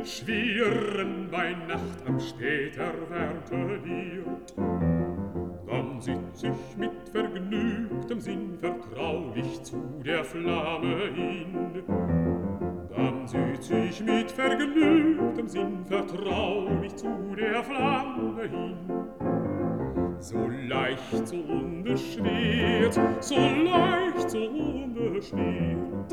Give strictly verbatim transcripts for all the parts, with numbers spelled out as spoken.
schwirren bei Nacht am spät erwärmte Lied. Dann sitz ich mit vergnügtem Sinn vertraulich zu der Flamme hin. Dann sitz ich mit vergnügtem Sinn vertraulich zu der Flamme hin. So leicht, so unbeschwert, so leicht, so unbeschwert.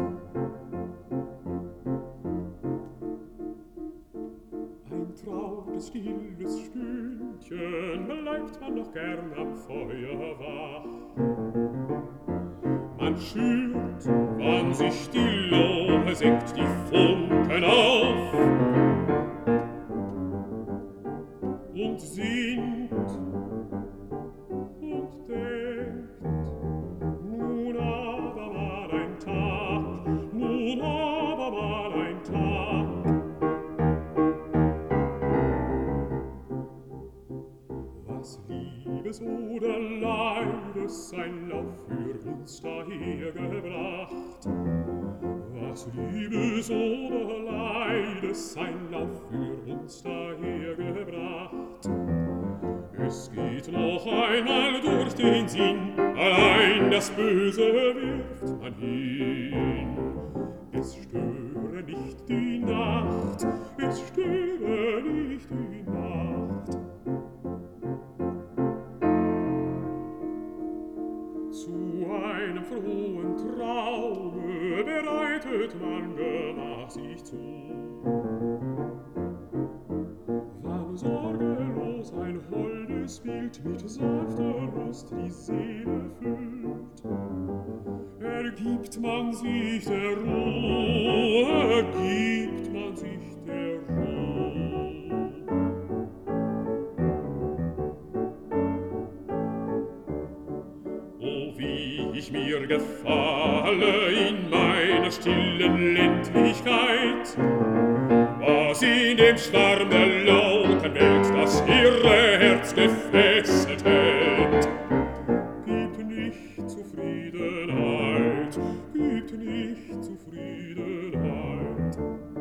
Ein trautes, stilles Stündchen bleibt man noch gern am Feuer wach. Man schürt, wann sich die Lohe senkt, die Funken auf und singt und denkt, nun aber mal ein Tag, nun aber mal ein Tag. Was Liebes oder Leides ein Lauf für uns dahergebracht, was Liebes oder Leides ein Lauf für uns dahergebracht. Es geht noch einmal durch den Sinn, allein das Böse wirft man hin. Es störe nicht die Nacht, es störe nicht die Nacht. Zu einem frohen Traume bereitet man gemach sich zu. Wann sorgelos ein holdes Bild mit sanfter Lust die Seele füllt, ergibt man sich der Ruhe, ergibt man sich der Ruhe. Oh, wie ich mir gefalle in meiner stillen Ländlichkeit, was in dem Schwarm der lauten Welt das irre Herz gefesselt hält. Gibt nicht Zufriedenheit, gibt nicht Zufriedenheit.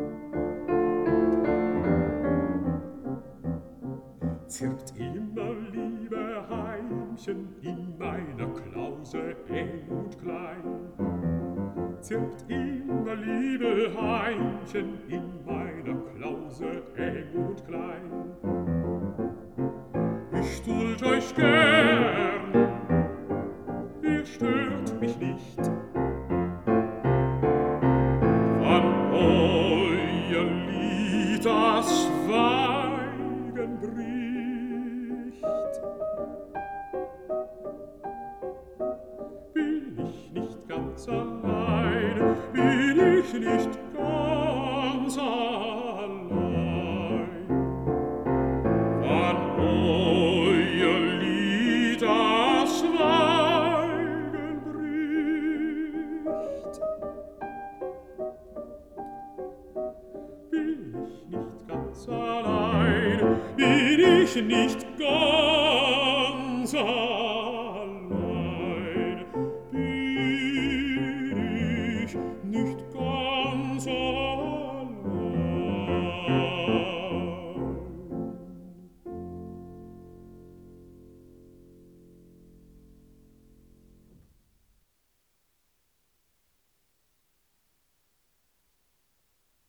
Zirpt immer, liebe Heimchen, in meiner Klause eng und klein. Zirpt immer, liebe Heimchen, in meiner Klause eng und klein. Ich duld euch gern, ihr stört mich nicht. Wann euer Lied das Schweigen bricht, bin ich nicht ganz allein, bin ich nicht ganz allein. Wann euer Lied das Schweigen bricht, bin ich nicht ganz allein, bin ich nicht ganz